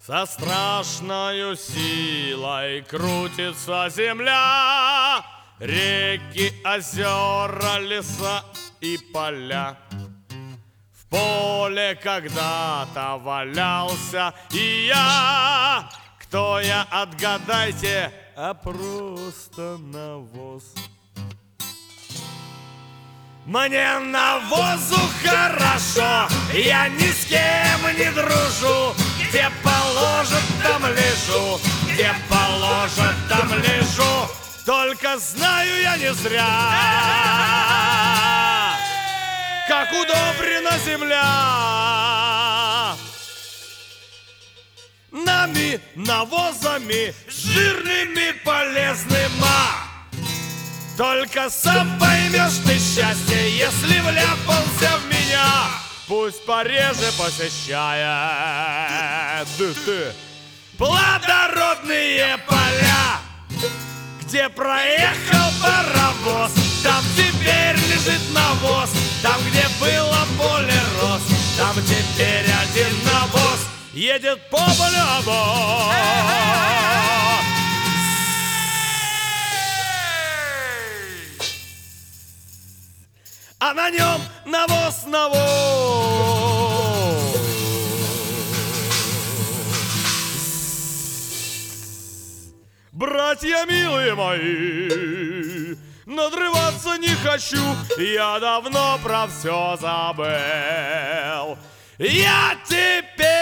Со страшною силой крутится земля, реки, озера, леса и поля. В поле когда-то валялся и я. Кто я, отгадайте, а просто навоз. Мне навозу хорошо, я ни с кем не дружу. Где положат, там лежу, где положат, там лежу. Только знаю я не зря, как удобрена земля. Нами, навозами, жирными, полезными. Только сам поймешь ты счастье, если вляпался в меня. Пусть пореже посещает плодородные поля, где проехал паровоз, там теперь лежит навоз. Там, где было поле роз, там теперь один навоз. Едет по полю. А на нем навоз, навоз. Братья милые мои, надрываться не хочу, я давно про все забыл. Я теперь